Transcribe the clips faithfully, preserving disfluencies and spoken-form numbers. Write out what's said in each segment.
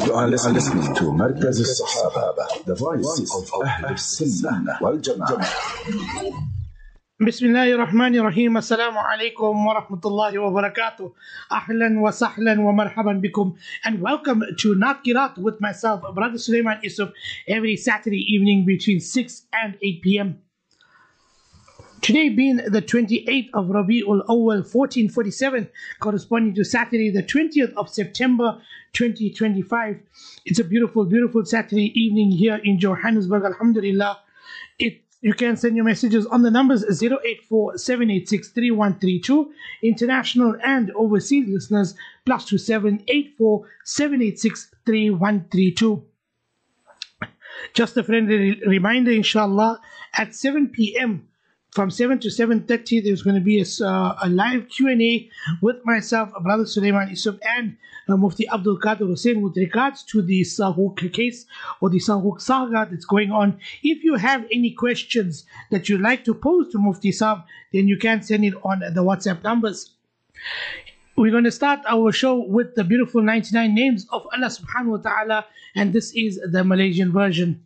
You are listening to مركز الصحابة, the voice of أهل السنة والجماعة. بسم الله الرحمن الرحيم. السلام عليكم ورحمة الله وبركاته. أهلا وسهلا ومرحبا بكم, and welcome to Nakirat with myself, Brother Sulaiman Yusuf, every Saturday evening between six and eight p m Today being the twenty-eighth of Rabi'ul Awwal fourteen forty-seven, corresponding to Saturday the twentieth of September twenty twenty-five. It's a beautiful, beautiful Saturday evening here in Johannesburg, Alhamdulillah. It, you can send your messages on the numbers zero eight four, seven eight six, three one three two. International and overseas listeners plus two seven eight four, seven eight six, three one three two. Just a friendly reminder, inshallah, at seven p m from seven to seven thirty, there's going to be a, uh, a live Q and A with myself, Brother Sulaiman Yusuf, and uh, Mufti Abdul Qadir Hussain with regards to the Sahuk case or the Sahuk saga that's going on. If you have any questions that you'd like to pose to Mufti Sahib, then you can send it on the WhatsApp numbers. We're going to start our show with the beautiful ninety-nine names of Allah subhanahu wa ta'ala, and this is the Malaysian version.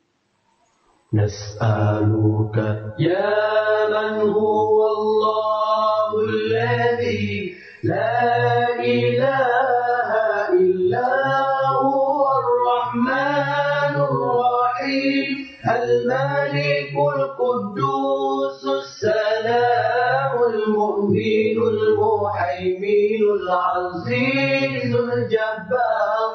نسألك يا من هو الله الذي لا إله إلا هو الرحمن الرحيم الملك القدوس السلام المؤمن المهيمن العزيز الجبار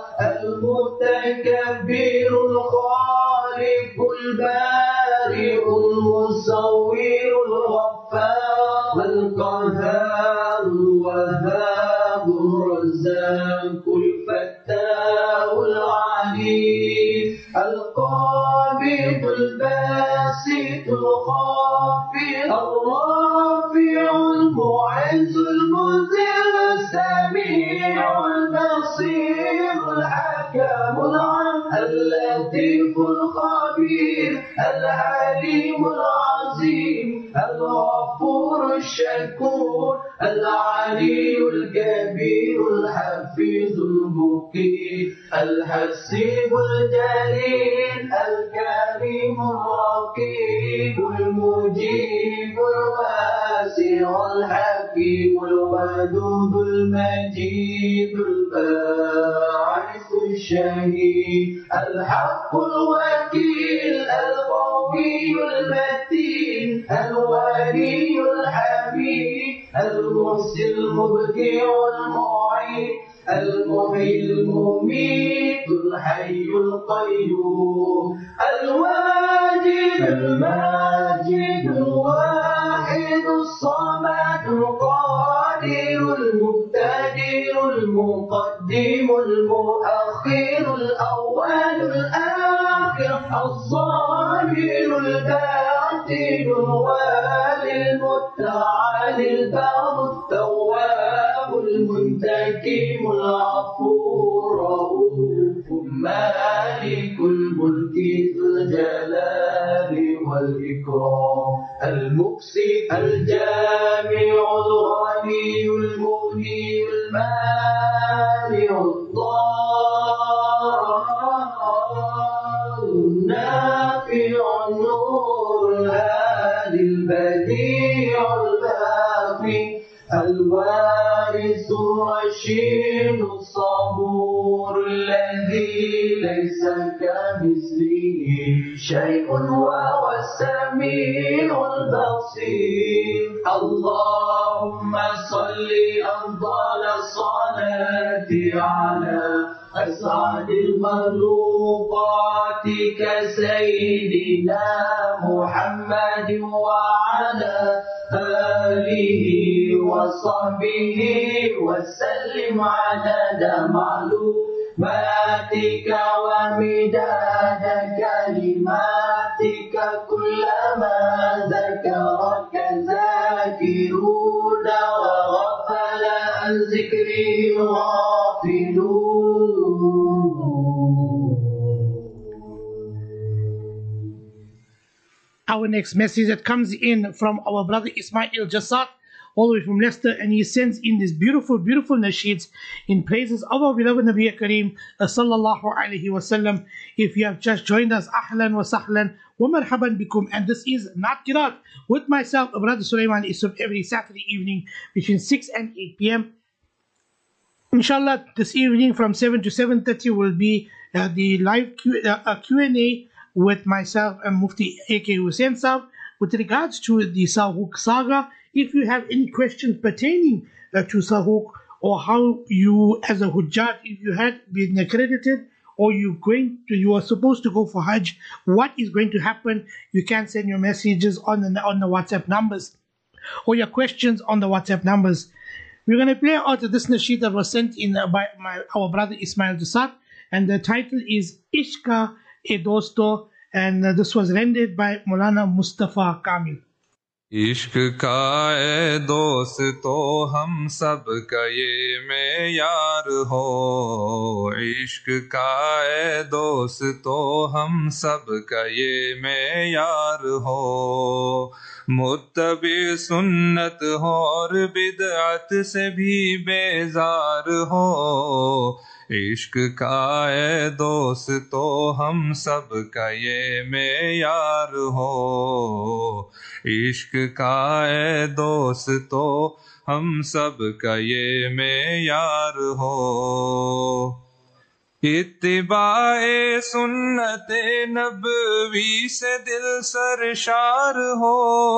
المتكبر الخالق البارئ المصور الغفار القهار الوهاب الرزاق الفتاح العليم القابض الباسط الخافض الرافع المعز المذل السميع البصير الحكم العليم اللطيف الخبير العليم العظيم الغفور الشكور العلي الكبير الحفيظ المقيم الحسيب الجليل الكريم الرقيب المجيب الواسع الحكيم الودود المجيد الباعث الشهيد الحق الوكيل القوي المتين الولي الحميد المحسن المبدع المعيد المحيي المميت الحي القيوم الواجد الماجد الواحد الصمد القادر المبتدئ المقدم المؤخر الأول الآخر الظاهر الباطن الوالي المتعالي البر التواب المنتقم العفو الرؤوف مالك الملك ذو الجلال والإكرام المقسط الجامع الغني المغني المانع الضار النافع النور الهادي البديع الباقي الوارث الرشيد الصبور الذي ليس كمثله شيء وهو السميع البصير اللهم صل أفضل الصلاة على أسعد المخلوقات كسيدنا محمد وعلى آله وصحبه وسلم عدد معلوماتك ومداد كلماتك كلما ذكرك ذاكرون وغفل عن ذكرهم غافلون. Our next message that comes in from our brother Ismail Jassat all the way from Leicester, and he sends in these beautiful, beautiful nasheeds in praises of our beloved Nabi Kareem sallallahu alaihi wasallam. If you have just joined us, ahlan wa sahlan wa marhaban bikum, and this is Nakirat with myself, Brother Sulaiman Isuf, every Saturday evening between six and eight p.m. Inshallah, this evening from seven to seven thirty will be uh, the live Q, uh, uh, Q and A with myself and Mufti A K Hussain Saab with regards to the Sahuk saga. If you have any questions pertaining uh, to Sahuk, or how you as a Hujjat, if you had been accredited or you going to, you are supposed to go for Hajj, what is going to happen, you can send your messages on the, on the WhatsApp numbers, or your questions on the WhatsApp numbers. We're going to play out this nasheed that was sent in by my, our brother Ismail Jasad, and the title is Ishka E Dosto, and uh, this was rendered by Maulana Mustafa Kamil. عشق کا اے دوستو ہم سب کا یہ معیار ہو، عشق کا اے دوستو ہم سب کا یہ معیار ہو، متبع سنت ہو اور بدعت سے بھی بیزار ہو، عشق کا اے دوستو ہم سب کا یہ معیار ہو، عشق کا اے دوستو ہم سب کا یہ معیار ہو، اتباع سنت نبوی سے دل سرشار ہو،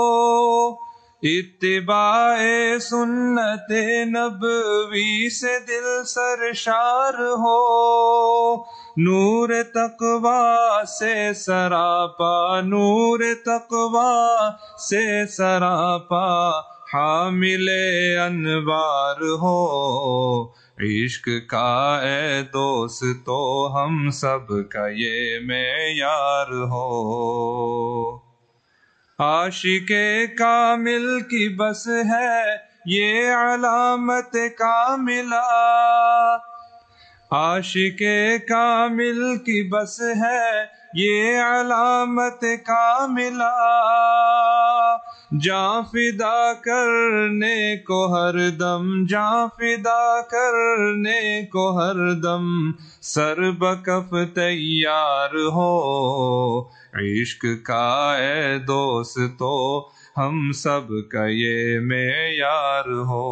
اتباع سنت نبوی سے دل سرشار ہو، نور تقوی سے سراپا، نور تقوی سے سراپا حامل انوار ہو، عشق کا اے دوستو ہم سب کا یہ معیار ہو، عاشق کامل کی بس ہے یہ علامت کاملہ، عاشق کامل کی بس ہے یہ علامت کاملہ، جاں فدا کرنے کو ہر دم، جاں فدا کرنے کو ہر دم سر بکف تیار ہو، عشق کا اے دوستو ہم سب کا یہ معیار ہو،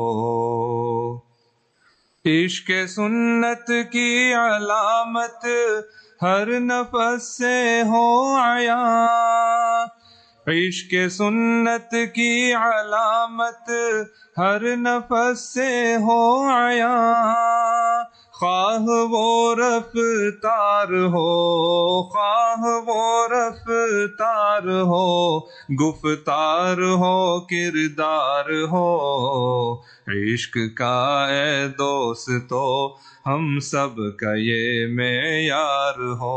عشق سنت کی علامت ہر نفس سے ہو عیاں، عشق سنت کی علامت ہر نفس سے ہو عیاں، خواہ وہ رفتار ہو، خواہ وہ رفتار ہو، گفتار ہو کردار ہو، عشق کا اے دوستو ہم سب کا یہ معیار ہو،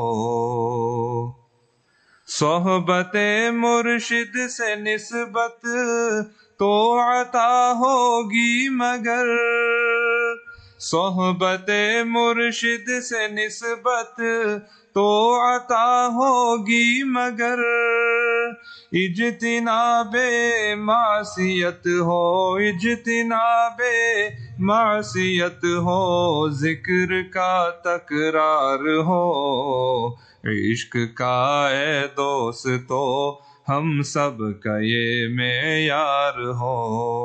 صحبت مرشد سے نسبت تو عطا ہوگی مگر، صحبت مرشد سے نسبت تو عطا ہوگی مگر، اجتناب معصیت ہو، اجتناب معصیت ہو، ذکر کا تکرار ہو، عشق کا اے دوستو ہم سب کا یہ معیار ہو،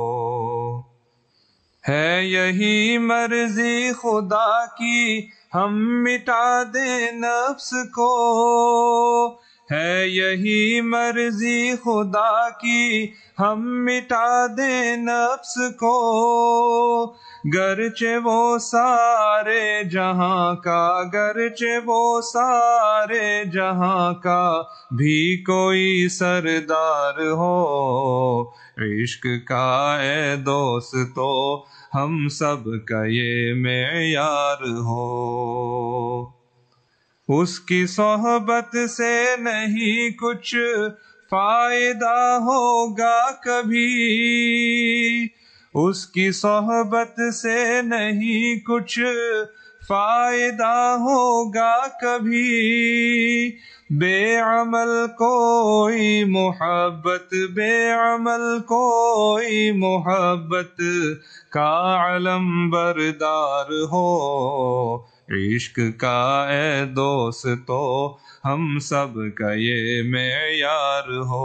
ہے یہی مرضی خدا کی ہم مٹا دیں نفس کو، ہے یہی مرضی خدا کی ہم مٹا دیں نفس کو، گرچہ وہ سارے جہاں کا، گرچہ وہ سارے جہاں کا بھی کوئی سردار ہو، عشق کا اے دوستو ہم سب کا یہ معیار ہو، اس کی صحبت سے نہیں کچھ فائدہ ہوگا کبھی، اس کی صحبت سے نہیں کچھ فائدہ ہوگا کبھی، بے عمل کوئی محبت، بے عمل کوئی محبت کا علم بردار ہو، عشق کا اے دوستو ہم سب کا یہ معیار ہو۔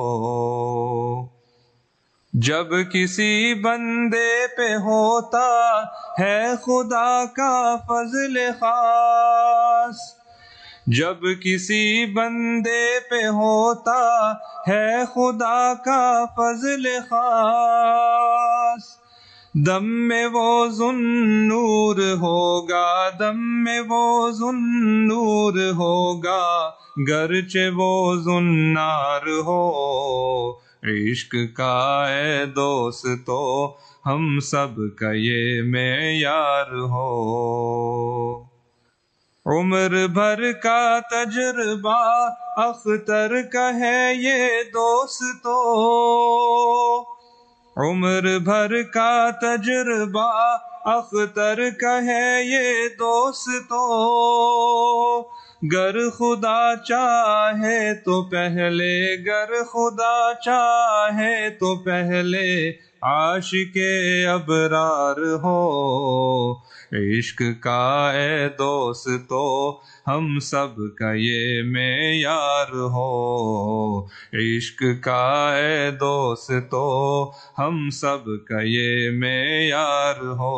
جب کسی بندے پہ ہوتا ہے خدا کا فضل خاص، جب کسی بندے پہ ہوتا ہے خدا کا فضل خاص، دم میں وہ ذوالنور ہوگا، دم میں وہ ذوالنور ہوگا، گرچہ وہ ذوالنار ہو، عشق کا اے دوستو ہم سب کا یہ معیار ہو۔ عمر بھر کا تجربہ اختر کا ہے یہ دوستو، عمر بھر کا تجربہ اختر کا ہے یہ دوستو، گر خدا چاہے تو پہلے، گر خدا چاہے تو پہلے عاشق ابرار ہو، عشق کا اے دوستو ہم سب کا یہ معیار ہو، عشق کا اے دوستو ہم سب کا یہ معیار ہو۔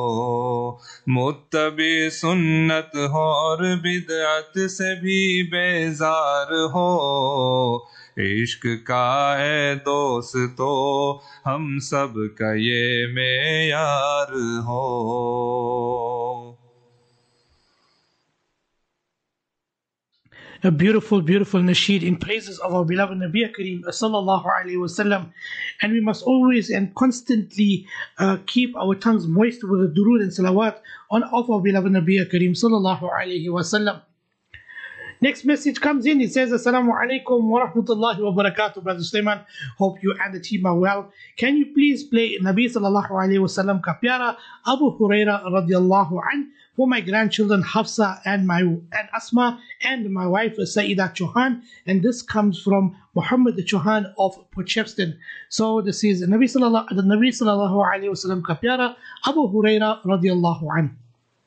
متبع سنت ہو اور بدعت سے بھی بیزار ہو، عشق کا اے دوستو ہم سب کا یہ معیار ہو۔ A beautiful, beautiful nasheed in praises of our beloved Nabi Kareem sallallahu alaihi wasallam, and we must always and constantly uh, keep our tongues moist with the durood and salawat on of our beloved Nabi Kareem sallallahu alaihi wasallam. Next message comes in. It says, Assalamu alaikum wa rahmatullahi wa barakatuh. Brother Sulaiman, hope you and the team are well. Can you please play Nabi sallallahu alayhi wa sallam ka pyara Abu Huraira radiyallahu an for my grandchildren Hafsa and my and Asma and my wife Saida Chauhan? And this comes from Muhammad Chauhan of Portchepston. So this is Nabi sallallahu, the Nabi sallallahu alayhi wa sallam ka pyara Abu Huraira radiyallahu an.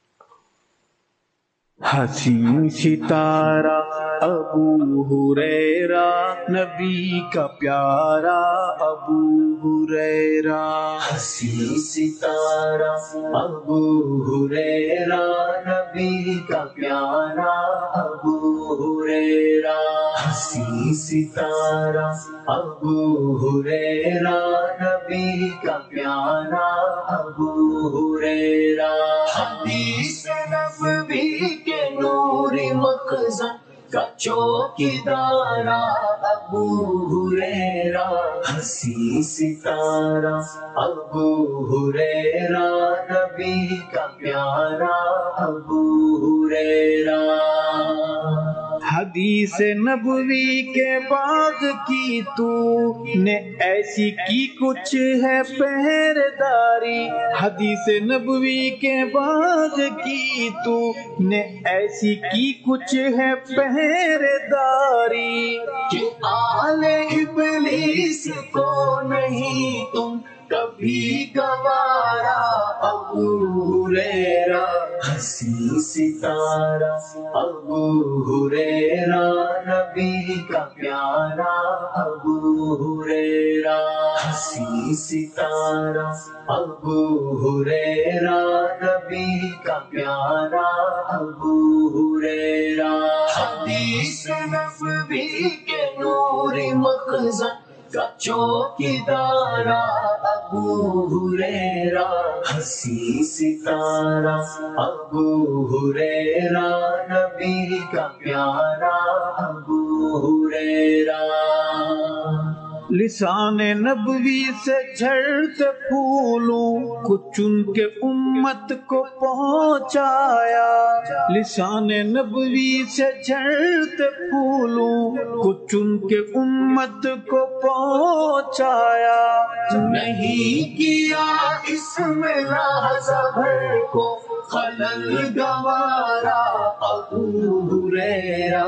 حسین ستارہ ابو ہریرہ نبی کا پیارا ابو ہریرہ، حسین ستارہ ابو ہریرہ نبی کا پیارا ابو ہریرہ، حسین ستارہ ابو ہریرہ نبی کا پیارا ابو ہریرہ، حدیث نبوی کے نوری مخزن کا چوکیدارا ابو ہریرہ، حسین ستارہ ابو ہریرہ نبی کا پیارا ابو ہریرہ، حدیث نبوی کے باغ کی تو نے ایسی کی کچھ ہے پہرداری، حدیث نبوی کے باغ کی تو نے ایسی کی کچھ ہے پہرداری، کہ آل ابلیس کو نہیں تم کبھی گوارا ابو ہریرہ، حسین ستارہ ابو ہریرہ نبی کا پیارا ابو ہریرہ، حسین ستارہ ابو ہریرہ نبی کا پیارا ابو ہریرہ، حدیث نبوی کے نوری مخزن کا چوکیدارا ابو ہریرہ، حسین ستارہ ابو ہریرہ نبی کا پیارا ابو ہریرہ، لسان نبوی سے جھڑتے پھولوں کو چن کے امت کو پہنچایا، لسان نبوی سے جھڑتے پھولوں کو چن کے امت کو پہنچایا، نہیں کیا اس میں لحظہ بھر کو خلل گوارا ابو ہریرہ،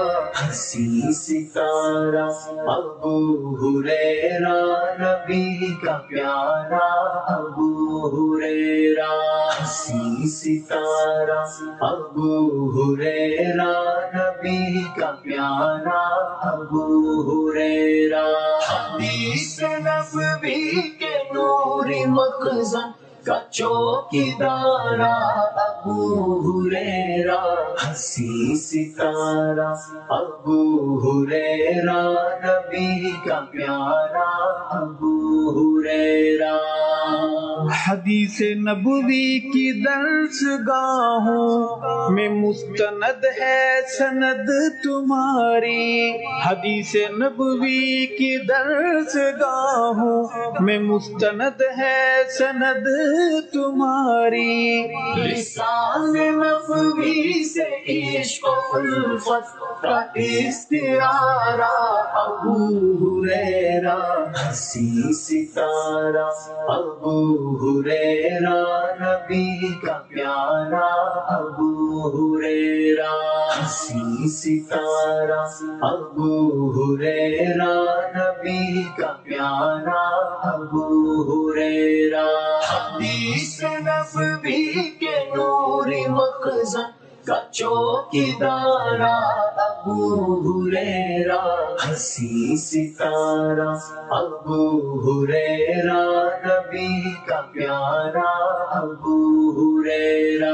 हसी सितारा अबू हुरैरा नबी का प्यारा अबू हुरैरा हसी सितारा अबू हुरैरा नबी का प्यारा अबू हुरैरा हदीस नबवी के नूरी मखज़न का चौकीदारा अबू हुरैरा हसी सितारा अबू हुरैरा नबी का प्यारा अबू हुरैरा حدیث نبوی کی درس گاہوں میں مستند ہے سند تمہاری حدیث نبوی کی درس گاہوں میں مستند ہے سند تمہاری لسان نبوی سے عشق و الفت کا استعارہ ابو ہریرہ ہنسی ستارہ ابو ہریرہ نبی کا پیارا ابو ہریرہ ہنسی ستارہ ابو ہریرہ نبی کا پیارا ابو ہریرہ حدیث نبوی کے نوری مخزن کا چوکیدارا ابو ہریرہ ہنسی ستارہ ابو ہریرہ نبی کا پیارا ابو ہریرہ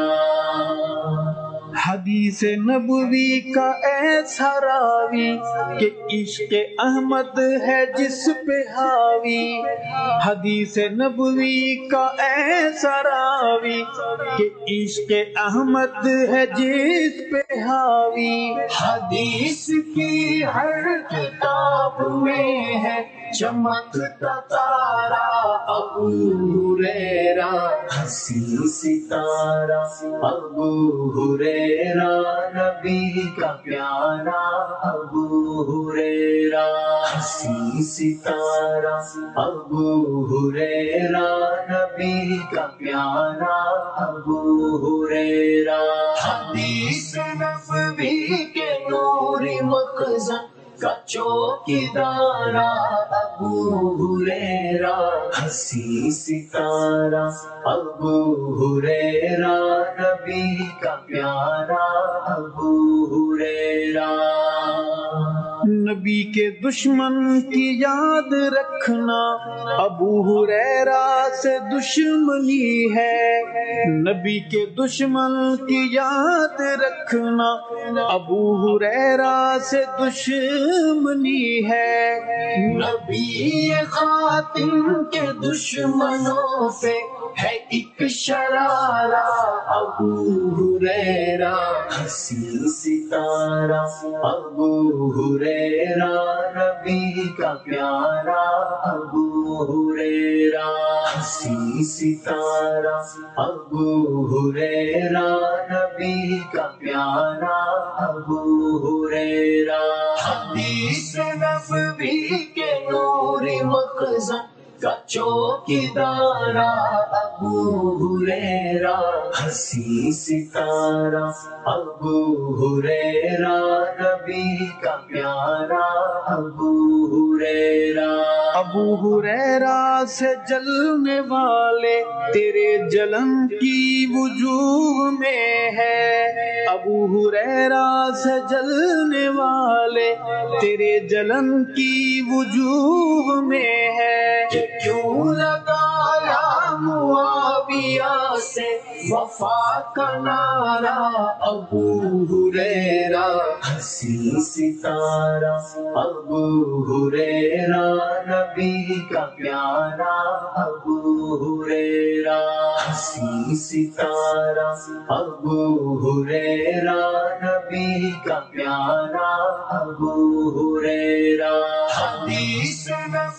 حدیث نبوی کا ایسا راوی کہ عشق احمد ہے جس پہ حاوی حدیث نبوی کا ایسا راوی کہ عشق احمد ہے جس پہ حاوی حدیث کی ہر کتاب میں ہے چمکتا تارا ابو ہریرہ ہنسی ستارہ ابو ہریرہ نبی کا پیارا ابو ہریرہ ہنسی ستارہ ابو ہریرہ نبی کا پیارا ابو ہریرہ حدیث نبوی کے نوری مخزن کا چوکیدارا ابو ہریرہ ہنسی ستارہ ابو ہریرہ نبی کا پیارا ابو ہریرہ نبی کے دشمن کی یاد رکھنا ابو ہریرہ سے دشمنی ہے نبی کے دشمن کی یاد رکھنا ابو ہریرہ سے دشمنی ہے نبی خاتم کے دشمنوں پہ ہے ایک شرارہ ابو ہریرہ ہنسی ستارہ ابو ہریرہ نبی کا پیارا ابو ہریرہ ہنسی ستارہ ابو ہریرہ نبی کا پیارا ابو ہریرہ حدیث نبوی کے نوری مخزن کا چوکیدارا ابو ہریرہ ہنسی ستارہ ابو ہریرہ نبی کا پیارا ابو ہریرہ ابو ہریرہ سے جلنے والے تیرے جلن کی وجوہ میں ہے ابو ہریرہ سے جلنے والے تیرے جلن کی وجوہ میں ہے کہ کیوں لگایا معاویہ سے وفا کا نعرہ ابو ہریرہ ہنسی ستارہ ابو ہریرہ نبی کا پیارا ابو ہریرہ ہنسی ستارہ ابو ہریرہ نبی کا پیارا ابو ہریرہ حدیث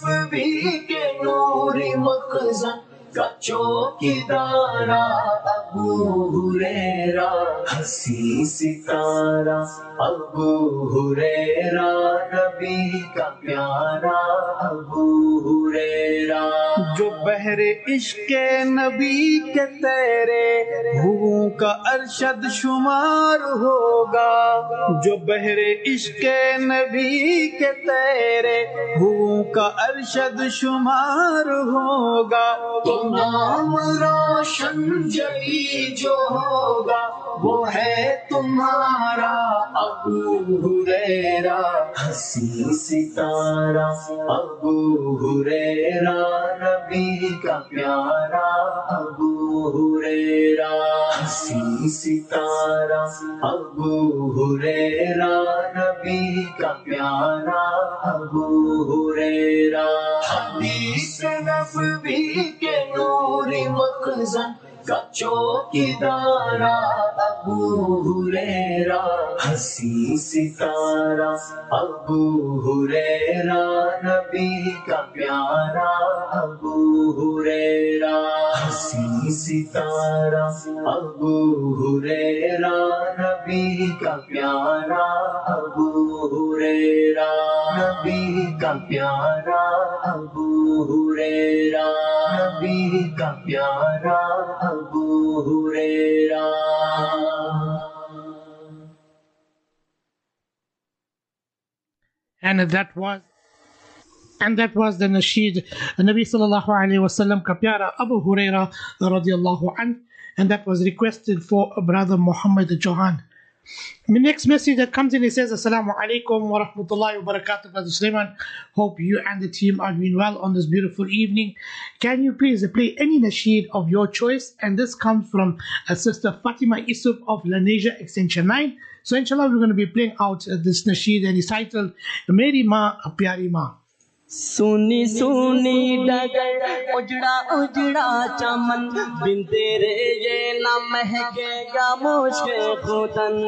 نبوی کے نوری مخزن کا چوکیدارا ابو ابو ہریرہ ہنسی ستارہ ابو ہریرہ نبی کا پیارا ابو ہریرہ جو بحر عشق نبی کے تیرے بھوؤں کا ارشد شمار ہوگا جو بحر عشق نبی کے تیرے بھوؤں کا ارشد شمار ہوگا تو نام روشن جلی جو ہوگا وہ ہے تمہارا ابو ہریرہ ہنسی ستارہ ابو ہریرہ نبی کا پیارا ابو ہریرہ ہنسی ستارہ ابو ہریرہ نبی کا پیارا ابو ہریرہ حدیث نبوی کے نوری مخزن کا چوکیدارا ابو ہریرہ ہنسی ستارہ ابو ہریرہ نبی کا پیارا ابو ہریرہ ہنسی ستارہ ابو ہریرہ نبی کا پیارا ابو ہریرہ نبی کا پیارا ابو ہریرہ نبی کا پیارا ابو ہریرہ. And that was and that was the nasheed Nabi sallallahu alayhi wa sallam ka pyara Abu Huraira radiyallahu anh, and that was requested for brother Muhammad Johan. The next message that comes in, it says, Assalamu alaikum wa rahmatullahi wa barakatuh, Brother Sulaiman. Hope you and the team are doing well on this beautiful evening. Can you please play any nasheed of your choice? And this comes from uh, Sister Fatima Isuf of Lanesia Extension nine. So inshallah, we're going to be playing out uh, this nasheed, and it's titled, Meri Ma, Pyari Ma. سونی سونی ڈگر اجڑا اجڑا چمن بن تیرے یہ نہ مہکے گا مشک خودن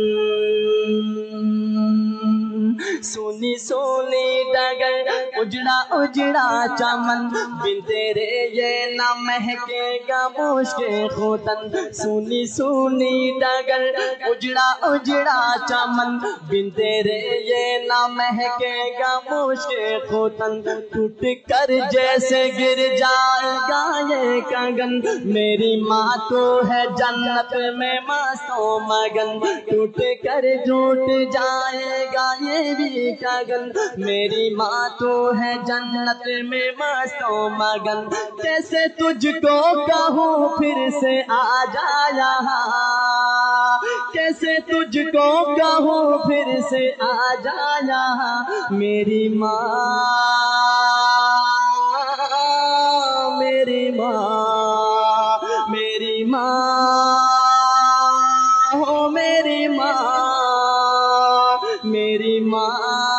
سونی سونی ڈگر اجڑا اجڑا چمن بن تیرے یہ نہ مہکے گا مشک خودن سونی سونی ڈگر اجڑا اجڑا چمن بن تیرے یہ نہ مہکے گا مشک خودن ٹوٹ کر جیسے گر جائے گا یہ کنگن میری ماں تو ہے جنت میں مست و مگن ٹوٹ کر ٹوٹ جائے گا یہ بھی کنگن میری ماں تو ہے جنت میں مست و مگن کیسے تجھ کو کہوں پھر سے آ جا یہاں کیسے تجھ کو کہوں پھر سے آ جا یہاں میری ماں میری ماں میری ماں ہو میری ماں میری ماں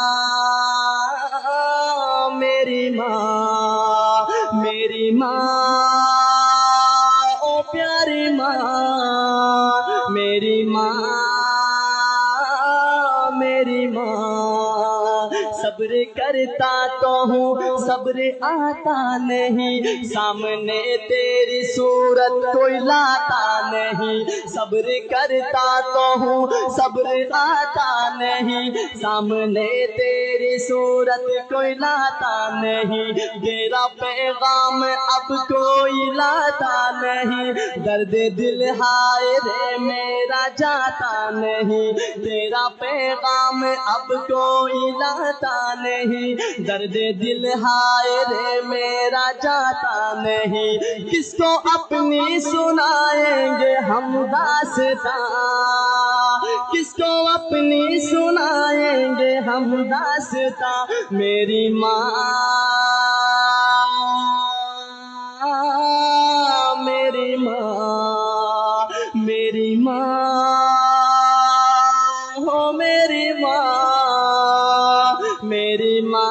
میری ماں میری ماں او پیاری ماں میری ماں میری ماں صبر کرتا تو ہوں صبر آتا نہیں سامنے تیری صورت کوئی لاتا نہیں صبر کرتا تو ہوں صبر آتا نہیں سامنے تیری صورت کوئی لاتا نہیں تیرا پیغام اب کوئی لاتا نہیں درد دل ہائے رے میرا جاتا نہیں تیرا پیغام اب کوئی لاتا نہیں درد دل ہائے رے میرا جاتا نہیں کس کو اپنی سنائیں گے ہم داستاں کس کو اپنی سنائیں گے ہم داستاں میری ماں میری ماں میری ماں ہو میری ماں میری ماں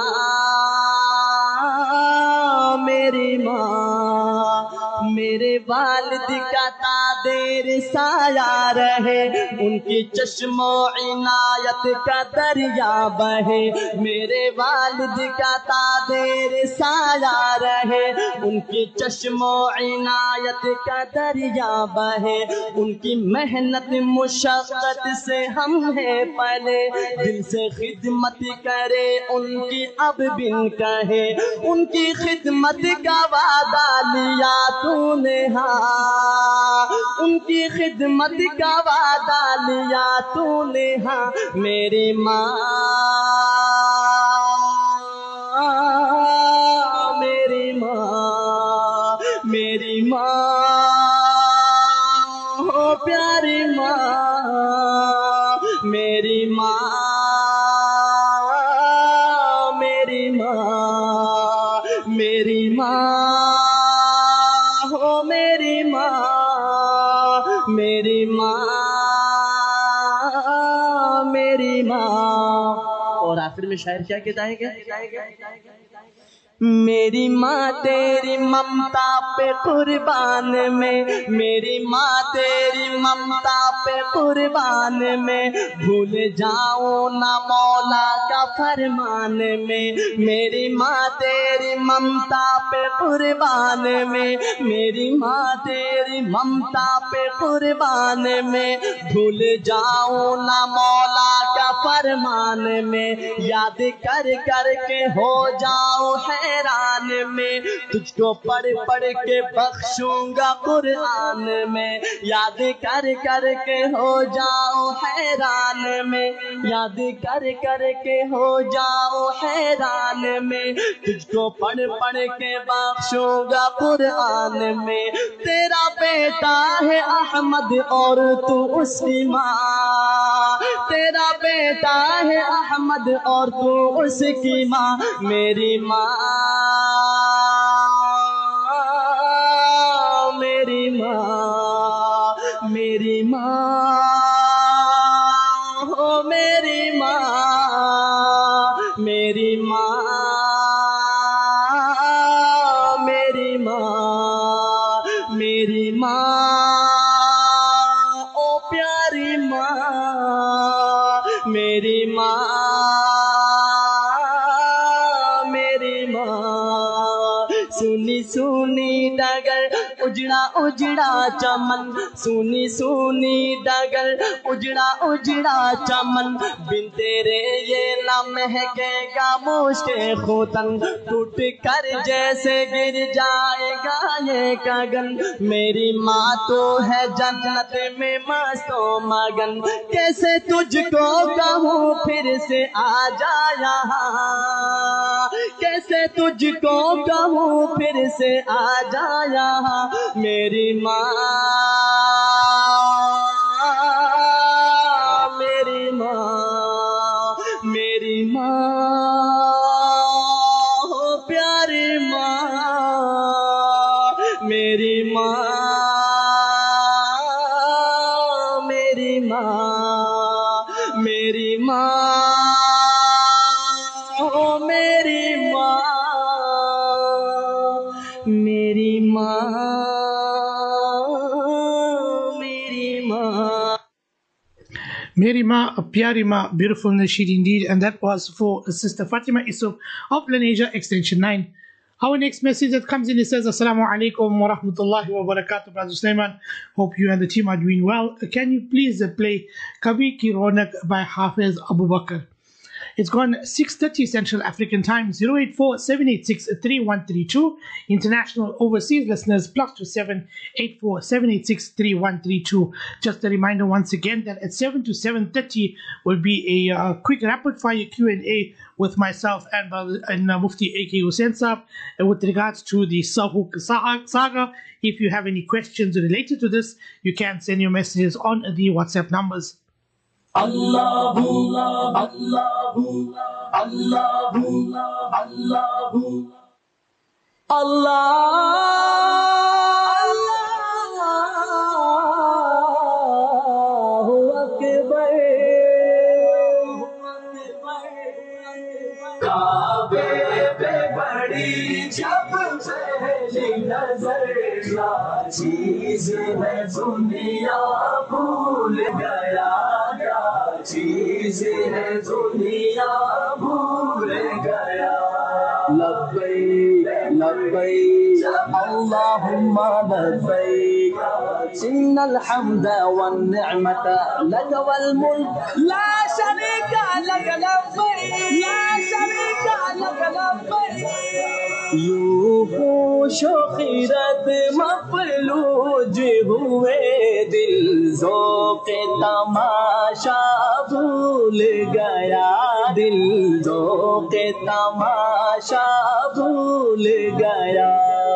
میری ماں میرے والد کا تاب دیر سایہ رہے، ان کی چشم و عنایت کا دریا بہے، میرے والد کا تا دیر سایہ رہے، ان کی چشم و عنایت کا دریا بہے، ان کی محنت مشقت سے ہم ہیں پلے، دل سے خدمت کرے ان کی اب بن کہے، ان کی خدمت کا وعدہ لیا تو نے ہاں، ان کی خدمت کا وعدہ لیا تو نے ہاں، میری ماں میری ماں میری ماں ہو پیاری ماں میری ماں میری ماں میری ماں ہو میری ماں میری ماں میری ماں۔ اور آخر میں شاعر کیا کہتا ہے کہ میری ماں تیری ممتا پہ قربان میں، میری ماں تیری ممتا پہ قربان میں، بھول جاؤں نہ مولا کا فرمان میں، میری ماں تیری ممتا پہ قربان میں، میری ماں تیری ممتا پہ قربان میں، بھول جاؤں نہ مولا کا فرمان میں، یاد کر کر کے ہو جاؤ حیران میں، تجھ کو پڑھ پڑھ کے بخشوں گا قرآن میں، یاد کر کر کے ہو جاؤ حیران میں، یاد کر کر کے ہو جاؤ حیران میں، تجھ کو پڑھ پڑھ کے بخشوں گا قرآن میں، تیرا بیٹا ہے احمد اور تو اس کی ماں، تیرا بیٹا ہے احمد اور تو اس کی ماں، میری ماں میری ماں میری ماں ہو میری ماں میری ماں میری ماں میری ماں او پیاری ماں میری ماں میری ماں، سنی سنی ڈگر اجڑا اجڑا چمن، سنی سنی ڈگر اجڑا اجڑا چمن، بن تیرے یہ نہ مہکے گا مشک ختن، ٹوٹ کر جیسے گر جائے گا یہ گگن، میری ماں تو ہے جنت میں مست و مگن، کیسے تجھ کو کہوں پھر سے آ جا یہاں، کیسے تجھ کو کہوں پھر سے آ جا یہاں، میری ماں میری ماں میری ماں ہو پیاری ماں میری ماں میری ماں میری ماں ہو میری ماں میری ماں میری ماں Meri Ma, Pyari Ma, beautiful nasheed indeed. And that was for Sister Fatima Isuf of Lenasia Extension nine. Our next message that comes in, it says, Assalamu alaikum wa rahmatullahi wa barakatuh, Brother Sulaiman. Hope you and the team are doing well. Can you please play Kabir Ki Ronak by Hafiz Abu Bakr? It's gone six thirty Central African Time, zero eight four, seven eight six, three one three two. International overseas listeners, plus two seven eight four, seven eight six, three one three two. Just a reminder once again that at seven to seven thirty will be a uh, quick rapid fire Q and A with myself and, uh, and uh, Mufti A K Hussain Saab uh, with regards to the Sahuk saga. If you have any questions related to this, you can send your messages on the WhatsApp numbers. Allahu, Allahu, Allahu, Allahu, Allahu Akbar, Kaabe pe badi jab se پہلی نظر کیا چیز ہے دنیا بھول گیا کیا چیز ہے دنیا بھول گیا لبیک لبیک اللہم لبیک ان الحمد والنعمت لک والملک لا شریک لک لبیک لا شریک لک لبیک یوں خوش و خیرت مفلوج ہوئے دل ذوق تماشا بھول گیا دل ذوق تماشا بھول گیا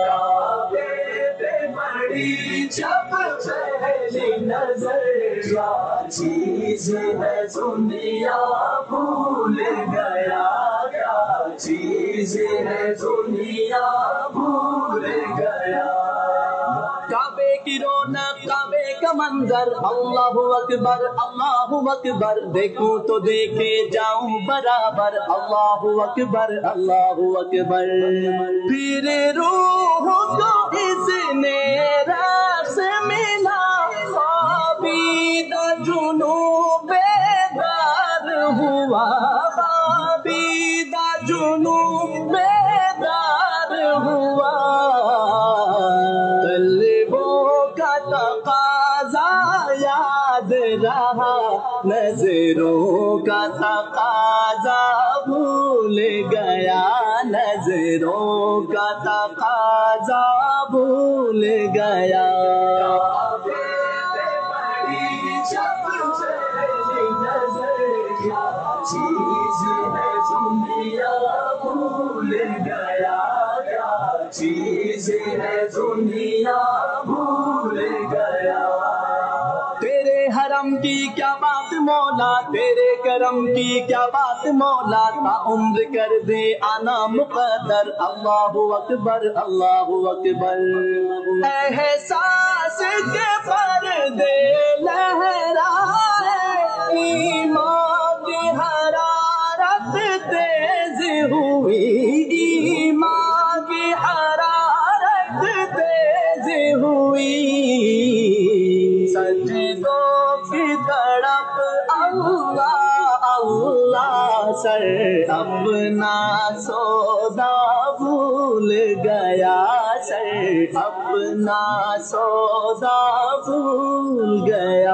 بڑی جب پہلی نظر کیا چیز ہے دنیا بھول گیا کیا چیز ہے دنیا بھول گیا کعبے کی رونق کعبے کا منظر اللہ اکبر اللہ اکبر دیکھوں تو دیکھے جاؤں برابر اللہ اکبر اللہ اکبر پھر روح کو اس نے رقص ملا عابد جنوب بیدار ہوا عابد جنوب بیدار ہوا قلبوں کا تقاضا یاد رہا نظروں کا تقاضا بھول گیا نظروں کا تقاضا بھول گیا چیز ہے دنیا بھول گیا کیا چیز ہے دنیا بھول گیا تیرے حرم کی کیا بات مولا تیرے کرم کی کیا بات مولا تا عمر کر دے آنا مقدر اللہ اکبر اللہ اکبر احساس کے پردے لہرائے ایمان کی حرارت تیز ہوئی ایمان کی حرارت تیز ہوئی سجدوں کی تڑپ اللہ اللہ سر اپنا سودا بھول گیا سر اپنا سودا بھول گیا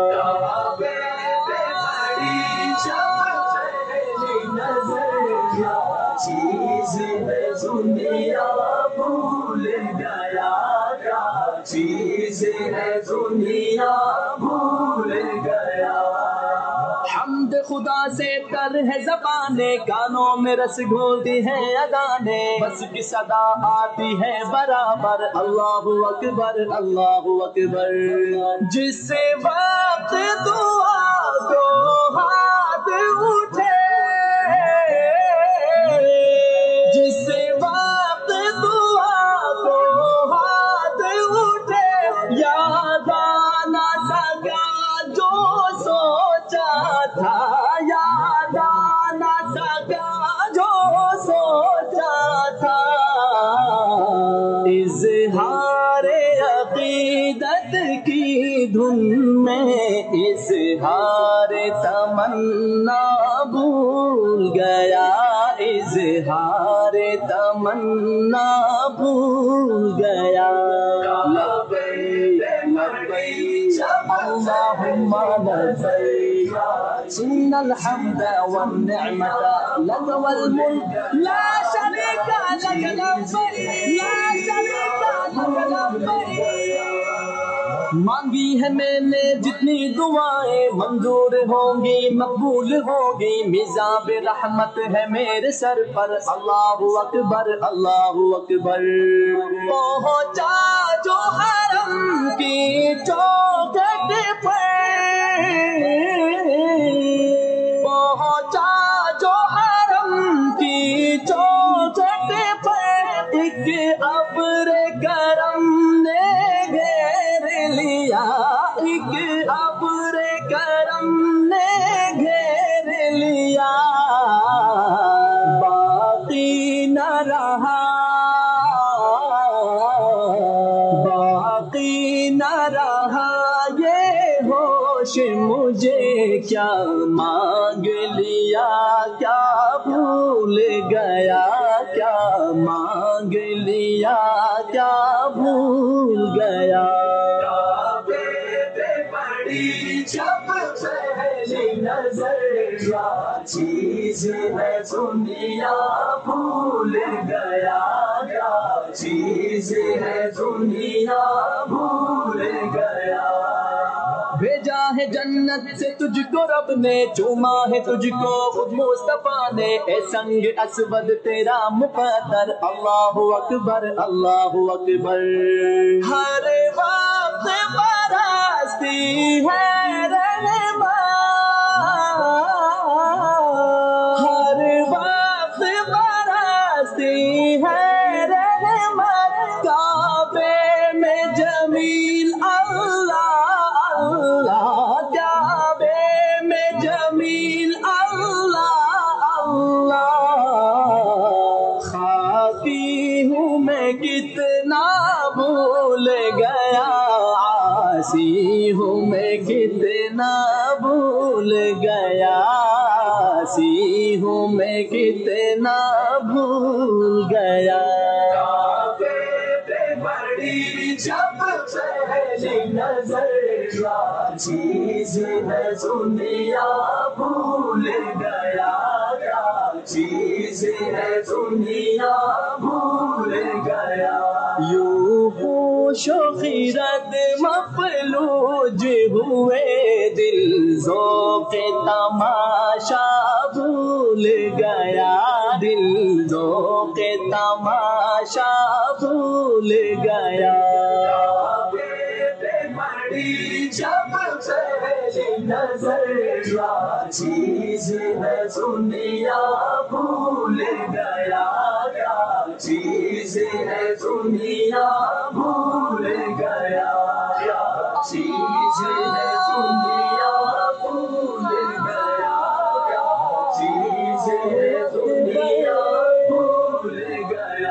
چیز ہے دنیا بھول گیا کیا چیز ہے دنیا بھول گیا حمد خدا سے تر ہے زبانیں کانوں میں رس گھولتی ہے اذانیں بس کی صدا آتی ہے برابر اللہ اکبر اللہ اکبر جس وقت دعا کو ہاتھ اٹھے جس وقت دعا کو ہاتھ اٹھے یاد آنا سکا جو سوچا تھا یاد آنا سکا جو سوچا تھا اظہار عقیدت کی دھن میں اظہار تمنا بھول گیا اظہار تمنا بھول گیا لبیک لبیک اللہم لبیک ان الحمد والنعمت لک والملک لا شریک لک لبیک لا شریک لک لبیک مانگی ہے میں نے جتنی دعائیں منظور ہوں گی مقبول ہوگی میزاب رحمت ہے میرے سر پر اللہ اکبر اللہ اکبر پہنچا جو حرم کی چوکھٹ پہ پہنچا جو حرم کی چوکھٹ پہ ایک ابر کرم نے گھیر لیا ایک ابر کرم نے گھیر لیا باقی نہ رہا کیا مانگ لیا کیا بھول گیا کیا مانگ لیا کیا بھول گیا بڑی جب پہلی نظر کیا چیز ہے دنیا بھول گیا کیا چیز ہے دنیا بھول گیا بھیجا ہے جنت سے تجھ کو رب نے چوما ہے تجھ کو خود مصطفیٰ نے اے سنگ اسود تیرا مقدر اللہ اکبر اللہ اکبر ہر وقت برستی ہے رحمت ہر وقت برستی ہے رحمت کعبے میں جمیل اللہ اللہ کعبے میں جمیل اللہ اللہ خافی ہوں میں کتنا بھول گیا عاصی ہوں میں کتنا بھول گیا عاصی ہوں میں کتنا بھول گیا بڑی جب پہلی نظر کیا چیز ہے دنیا بھول گیا کیا چیز ہے دنیا بھول گیا یوں ہوش و خیرت مفلوج ہوئے دل ذوق تماشا بھول گیا دل ذوق تماشا بھول گیا بڑی جب پہلی نظر کیا چیز ہے دنیا بھول گیا کیا چیز ہے دنیا بھول گیا کیا چیز ہے دنیا بھول گیا کیا چیز ہے دنیا بھول گیا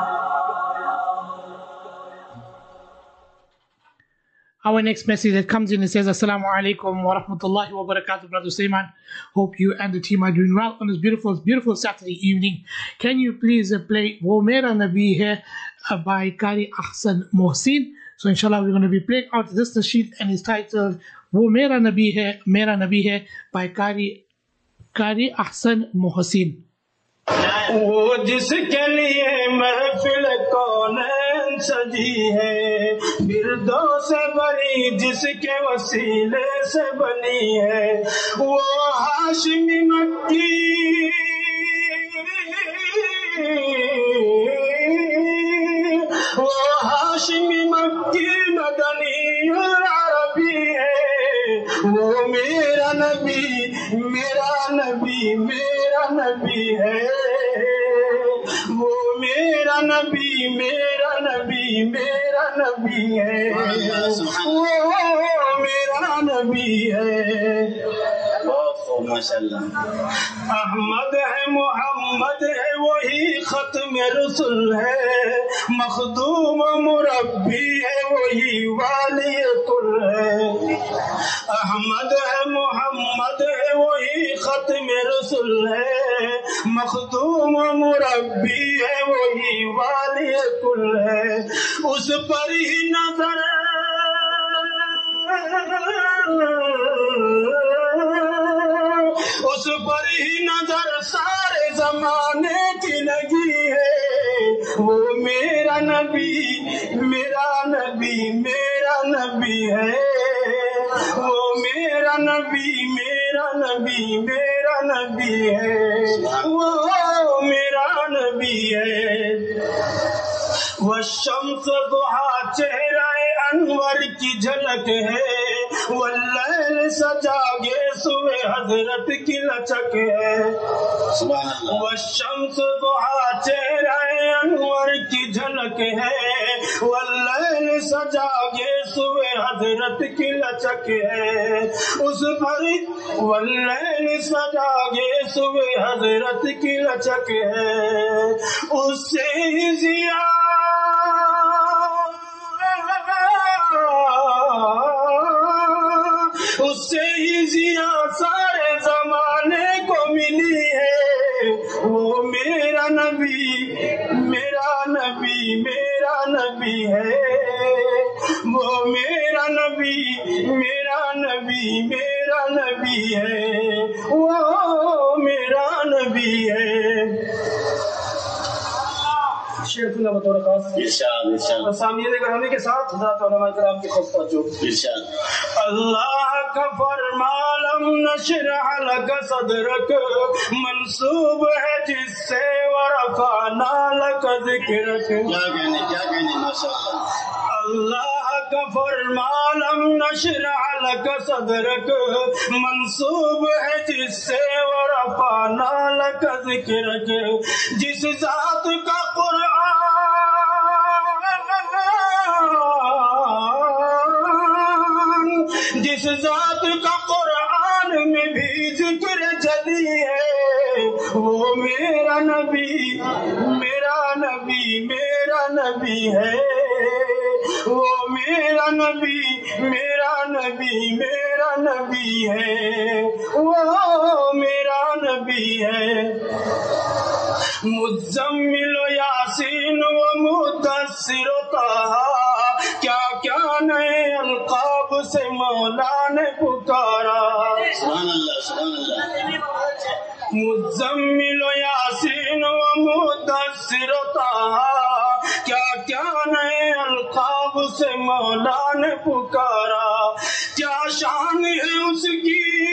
Our next message that comes in, it says, Assalamu alaikum wa rahmatullahi wa barakatuh, Brother Sulaiman. Hope you and the team are doing well on this beautiful, beautiful Saturday evening. Can you please uh, play Wo Mera Nabi Hai uh, by Qari Ahsan Mohsin? So inshallah, we're going to be playing out this nasheed, and it's titled Wo Mera Nabi Hai, Mera Nabi Hai by Qari, Qari Ahsan Mohsin. وہ جس کے لیے محفل کونین سجی ہے بردوں سے بنی جس کے وسیلے سے بنی ہے وہ ہاشمی مکی وہ ہاشمی مکی مدنی عربی ہے وہ میرا نبی میرا نبی میرا نبی ہے وہ میرا نبی میرا نبی میرا نبی ہے وہ میرا نبی ہے احمد ہے محمد ہے وہی ختم رسول ہے مخدوم مربی ہے وہی والی کل ہے احمد ہے محمد ہے وہی ختم رسول ہے مخدوم مربی ہے وہی والی کل ہے اس پر ہی نظر اس پر ہی نظر سارے زمانے کی لگی ہے وہ میرا نبی میرا نبی میرا نبی ہے وہ میرا نبی میرا نبی میرا نبی ہے وہ میرا نبی ہے والشمس ضحا چہرہ انور کی جھلک ہے واللیل سجاگے صبح حضرت کی لچک ہے والشمس ضحا چہرہ انور کی جھلک ہے واللیل سجاگے صبح حضرت کی لچک ہے اس پر واللیل سجاگے صبح حضرت کی لچک ہے اس سے ہی ضیا اس سے ہی ضیا شعر سنا بطور خاص. ارشاد ارشاد. سامعین گرامی کے ساتھ حضرات علماء کرام کی خود توجہ. ارشاد. اللہ کا فرما لم نشرح لک صدرک منصوب ہے جس سے ورفعنا لک ذکرک. کیا کہنے کیا کہنے ماشاء اللہ. اللہ کا فرما لم نشرح لک صدرک منصوب ہے جس سے ورفعنا لک ذکرک. جس ذات کا قرآن جس ذات کا قرآن میں بھی ذکر جلی ہے وہ میرا نبی میرا نبی میرا نبی ہے. وہ میرا نبی میرا نبی میرا نبی ہے. وہ میرا نبی ہے. مزمل و یاسین و مدثر و طہا کیا کیا نئے القاب سے مولا نے پکارا. سبحان اللہ سبحان اللہ. مزمل و یاسین و مدثر و طہا کیا کیا نئے القاب سے مولا نے پکارا. کیا شان ہے اس کی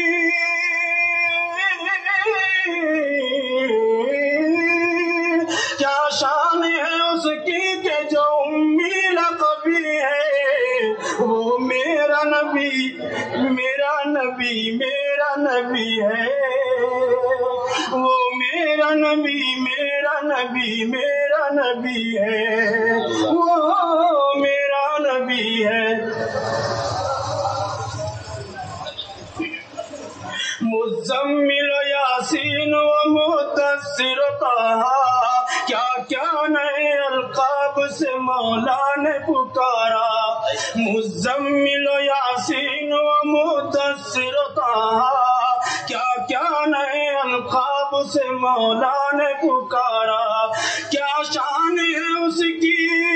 کیا شان ہے اس کی کہ جو امی لقبی ہے. وہ میرا نبی میرا نبی میرا نبی ہے. وہ میرا نبی میرا نبی میرا نبی ہے. وہ میرا نبی ہے. مزمل و یاسین و مدثر و طہا کیا کیا نئے القاب سے مولا نے پکارا. مزمل و یاسین و مدثر و طہا کیا کیا نئے القاب سے مولا نے پکارا. کیا شان ہے اس کی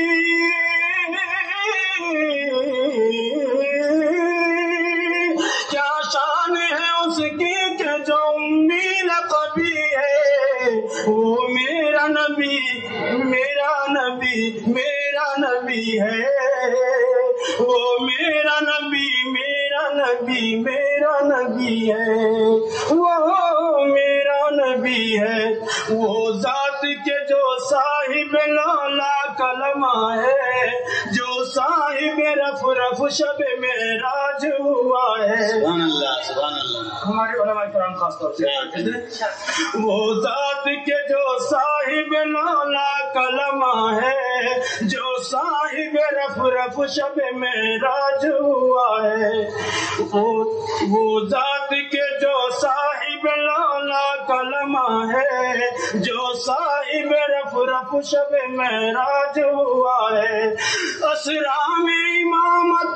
کیا شان ہے اس کی کہ جو امی لقبی ہے. وہ میرا نبی میرا نبی میرا نبی ہے. وہ میرا نبی میرا نبی میرا نبی ہے. وہ میرا نبی ہے. وہ ذات کے جو صاحب لالا کلمہ ہے جو صاحب رف رف شب معراج ہوا ہے. سبحان اللہ سبحان اللہ. ہمارے علماء کرام خاص طور سے وہ ذات کے جو صاحب لالا کلمہ ہے جو صاحب رف رف شب معراج ہوا ہے. وہ ذات کے جو صاحب لالا کلمہ ہے جو صاحب رف رف شب معراج ہوا ہے. اسرا میں امامت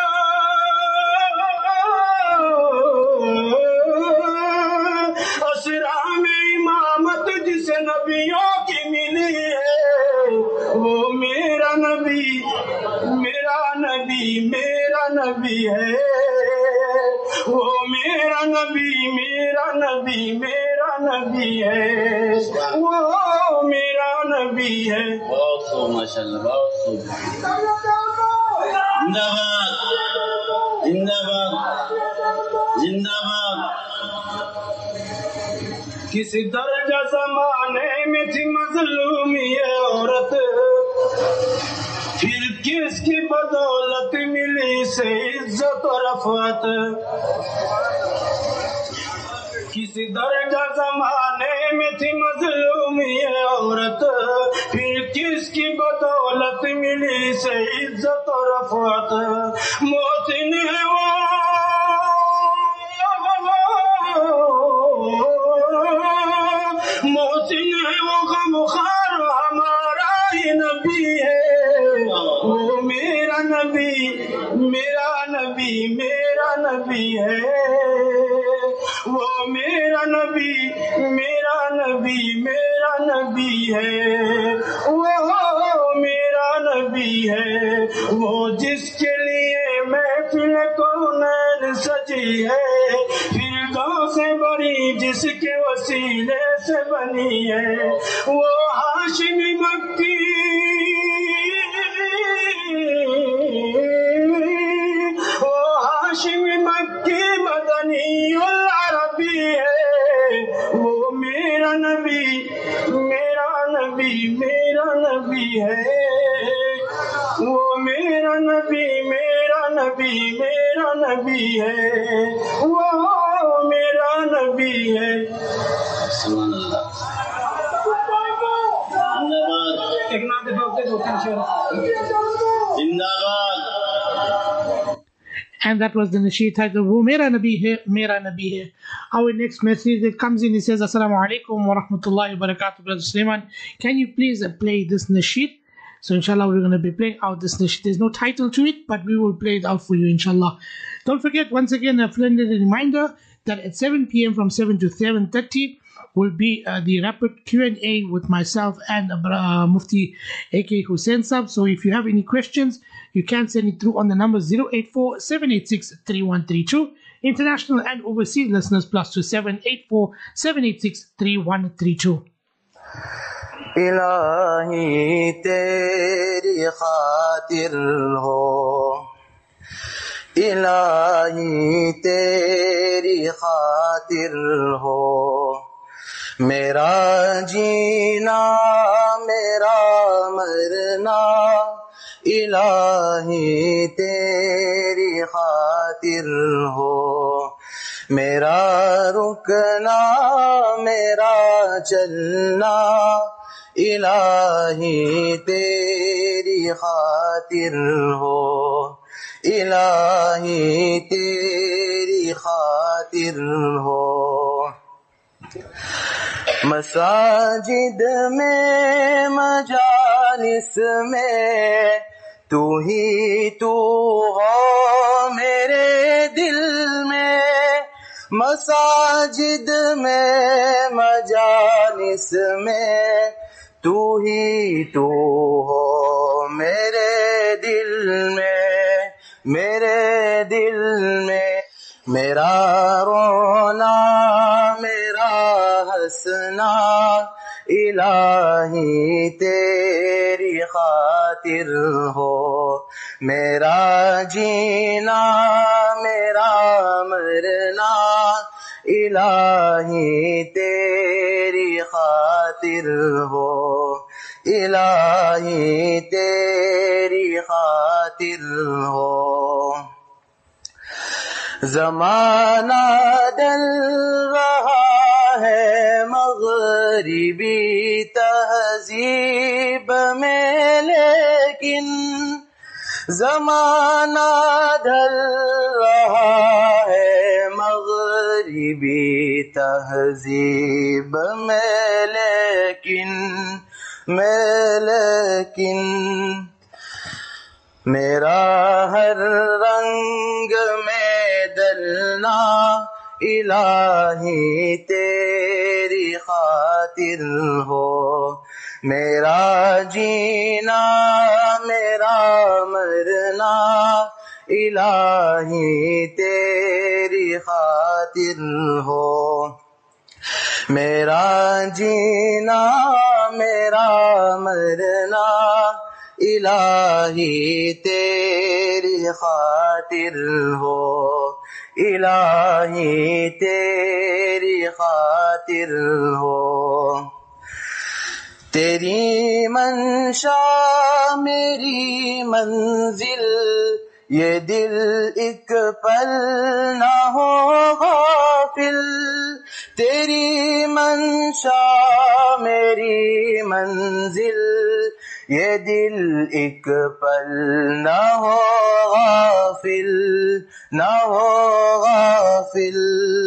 اسرا میں امامت جسے نبیوں کی ملی ہے. وہ میرا نبی میرا نبی میرا نبی ہے. وہ میرا نبی میرا نبی میرا نبی ہے. وہ میرا نبی ہے. بہت خوب ماشاء اللہ بہت خوب. زندہ باد زندہ باد زندہ باد. کسی درجہ زمانے میں تھی مظلوم یہ عورت پھر کس کی بدولت ملی سے عزت و رفعت. کسی درجہ زمانے میں تھی مظلوم یہ عورت پھر کس کی بدولت ملی سے عزت و رفعت. محسن ہے وہ محسن ہے وہ غمخوار ہمارا ہی نبی ہے. وہ میرا نبی میرا نبی میرا نبی ہے. وہ میرا نبی میرا نبی میرا نبی ہے. وہ میرا نبی ہے. وہ جس کے لیے محفل کونین سجی ہے فردوس سے بڑی جس کے وسیلے سے بنی ہے. وہ हाशिमी मक्की ओ हाशिमी मक्की मदनी उल अरबी है, वो मेरा नबी मेरा नबी मेरा नबी है, वो मेरा नबी मेरा नबी मेरा नबी है, वो मेरा नबी है। सुभान अल्लाह। जिंदाबाद। एक नाम दो दो तीन शेर। जिंदाबाद। And that was the nasheed titled Wo Mera Nabi Hai, Mera Nabi Hai. Our next message that comes in, it says, Assalamu alaikum wa rahmatullahi wa barakatuh. Brother Sulaiman, can you please play this nasheed? So inshallah we're going to be playing out this nasheed. There's no title to it, but we will play it out for you inshallah. Don't forget, once again, a friendly reminder that at seven p.m. from seven to seven thirty will be uh, the rapid Q and A with myself and uh, Mufti A K Hussain Sab. So if you have any questions, you can send it through on the number zero eight four, seven eight six, three one three two. International and overseas listeners plus two seven eight four, seven eight six, three one three two. الہی تیری خاطر ہو، الہی تیری خاطر ہو، میرا جینا میرا مرنا، الہی تیری خاطر ہو، میرا رکنا میرا چلنا، الہی تیری خاطر ہو، الہی تیری خاطر ہو، مساجد میں مجالس میں تو ہی تو ہو میرے دل میں، مساجد میں مجالس میں تو ہی تو ہو میرے دل میں، میرے دل میں، میرا رونا میرا ہنسنا، الہی تیری خاطر ہو، میرا جینا میرا مرنا، الہی تیری خاطر ہو، الہی تیری خاطر ہو، زمانہ ڈل رہا ہے مغربی تہذیب میں، لیکن زمانہ ڈھل رہا ہے مغربی تہذیب میں، لیکن میں لیکن میرا ہر رنگ میں ڈلنا، الہی تیری خاطر ہو، میرا جینا میرا مرنا، الہی تیری خاطر ہو، میرا جینا میرا مرنا، الہی تیری خاطر ہو، الہی تیری خاطر ہو، تیری منشا میری منزل، یہ دل ایک پل نہ ہو غافل، تیری منشا میری منزل، یہ دل ایک پل نہ ہو غافل، نہ ہو غافل،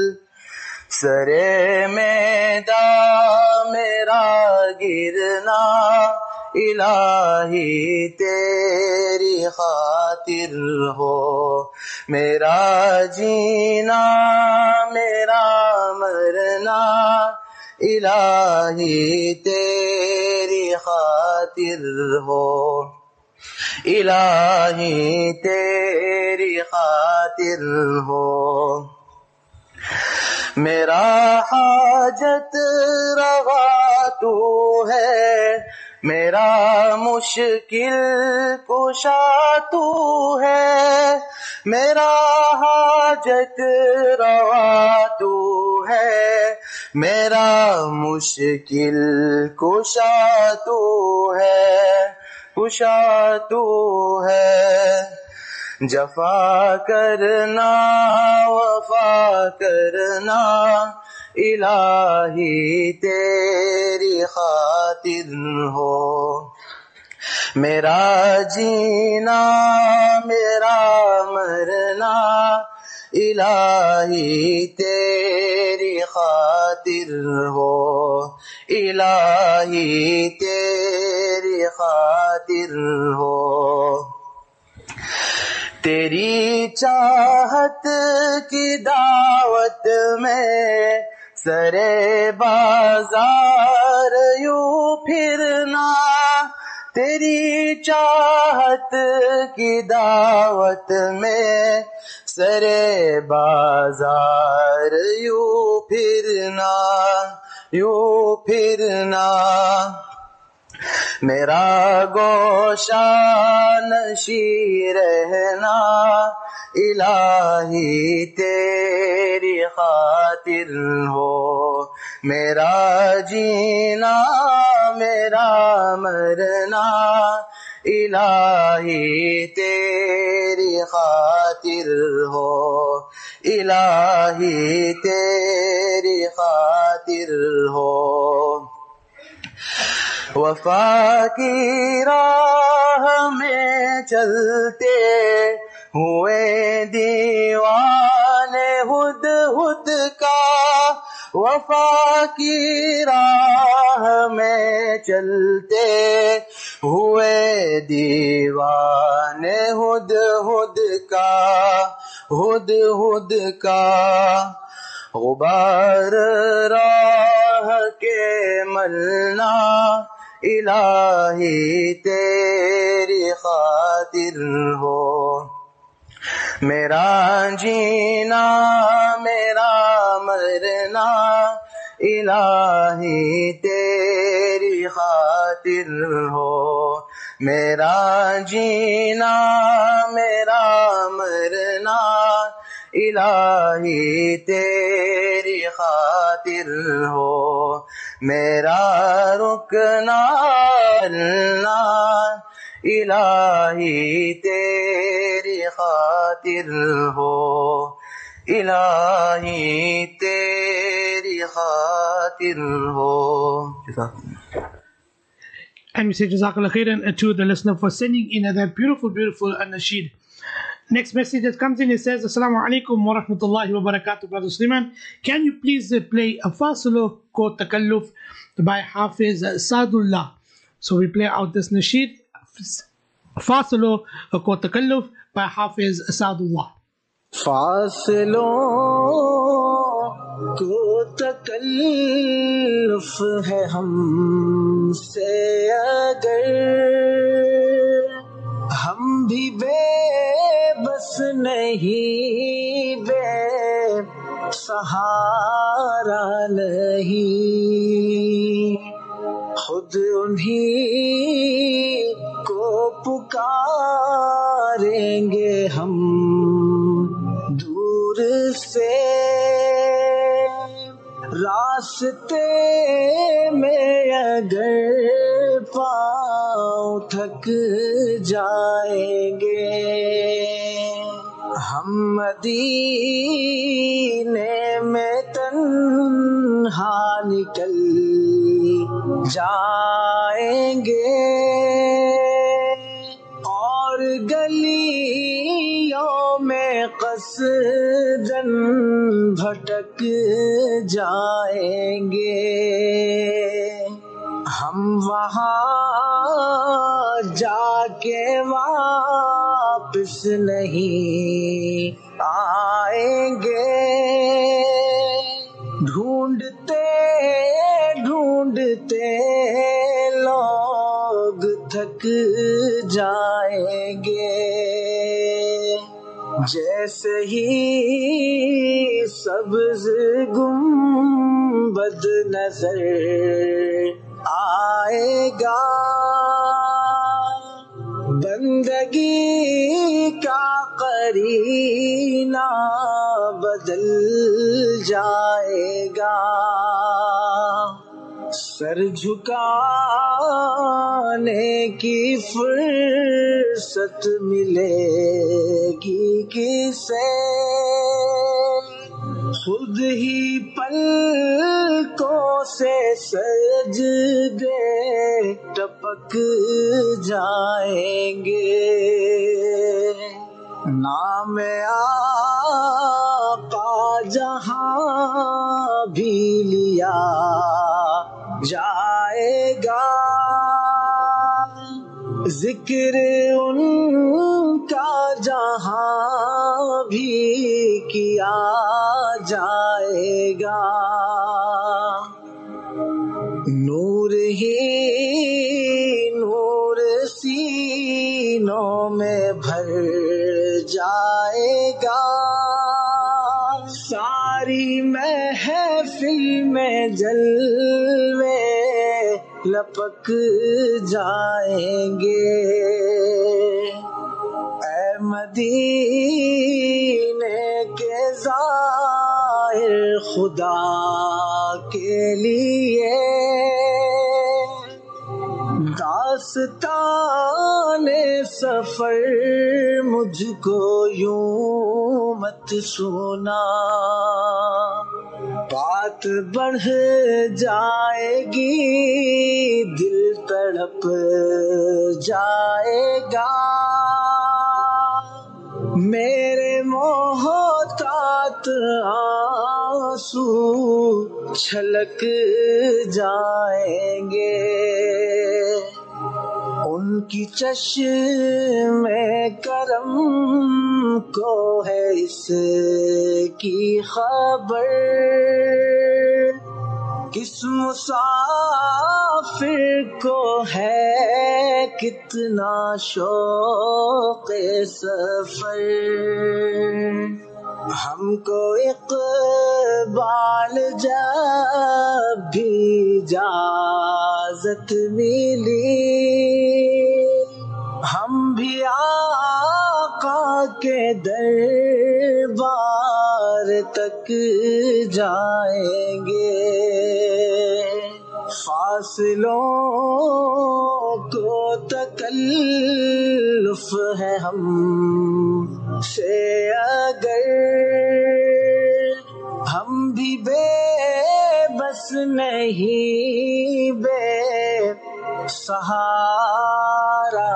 سرے میدان میرا گرنا، الہی تیری خاطر ہو، میرا جینا میرا مرنا، الہی تیری خاطر ہو، الہی تیری خاطر ہو، میرا حاجت روا تو ہے، میرا مشکل کشا تو ہے، میرا حاجت روا تو ہے، میرا مشکل کشا تو ہے، کشا تو ہے۔ جفا کرنا وفا کرنا الہی تیری خاطر ہو، میرا جینا میرا مرنا الہی تیری خاطر ہو، الہی تیری خاطر ہو۔ تیری چاہت کی دعوت میں سرے بازار یوں پھرنا، تیری چاہت کی دعوت میں سرے بازار یوں پھرنا، یوں پھرنا۔ میرا گوشہ نشیں رہنا الہی تیری خاطر ہو، میرا جینا میرا مرنا الہی تیری خاطر ہو، الہی تیری خاطر ہو۔ وفا کی راہ میں چلتے ہوئے دیوانے ہد ہد کا، وفا کی راہ میں چلتے ہوئے دیوانے ہد ہد کا، ہد ہد کا۔ غبار راہ کے ملنا الہی تیری خاطر ہو، میرا جینا میرا مرنا الہی تیری خاطر ہو، میرا جینا میرا مرنا الہی تیری خاطر ہو، میرا رکنا چلنا الہی تیری خاطر ہو، الہی تیری خاطر ہو۔ And we say Jazakallah khairan to the listener for sending in that beautiful, beautiful nasheed. Next message that comes in, it says, Assalamu alaikum wa rahmatullahi wa barakatuh, Brother Suleiman. Can you please uh, play a Fasilo Ko Takalluf by Hafiz Saadullah? So we play out this nasheed, Fasilo Ko Takalluf by Hafiz Saadullah. فاصلوں کو تکلف ہے ہم سے اگر، ہم بھی بے بس نہیں بے سہارا نہیں، خود انہی کو پکاریں گے ہم دور سے، راستے میں اگر پاؤں تھک جائیں گے، ہم مدینے میں تنہا نکل جائیں گے، اور گلیوں میں قصداً بھٹک جائیں گے، ہم وہاں جا کے واپس نہیں آئیں گے، ڈھونڈتے ڈھونڈتے لوگ تھک جائیں گے، جیسے ہی سبز گنبد نظر آئے گا، زندگی کا قرینہ بدل جائے گا، سر جھکانے کی فرصت ملے گی کسے، خود ہی پلکوں سے سجدے ٹپک جائیں گے، نام آقا جہاں بھی لیا جائے گا، ذکر ان کا جہاں بھی کیا جائے گا، نور ہی نور سینوں میں بھر جائے گا، ساری محفل میں جلوے لپک جائیں گے، اے مدینے کے ظاہر خدا کے لیے، داستان سفر مجھ کو یوں مت سنا، بات بڑھ جائے گی دل تڑپ جائے گا، میرے محتاط آنسو چھلک جائیں گے، ان کی چشم کرم کو ہے اس کی خبر، کس مسافر کو ہے کتنا شوق سفر، ہم کو اقبال جب بھی اجازت ملی، ہم بھی آقا کے دربار تک جائیں گے، فاصلوں کو تکلف ہے ہم سے اگر، ہم بھی بے بس نہیں بے سہارا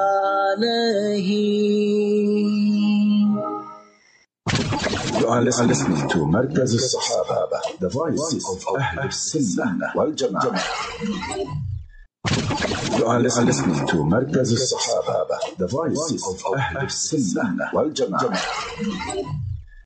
نہیں۔ You are listening to Markaz al-Sahaba, the voice of Ahl al-Sunnah wal Jama'ah. You are listening to Markaz al-Sahaba, the voice of Ahl al-Sunnah wal Jama'ah.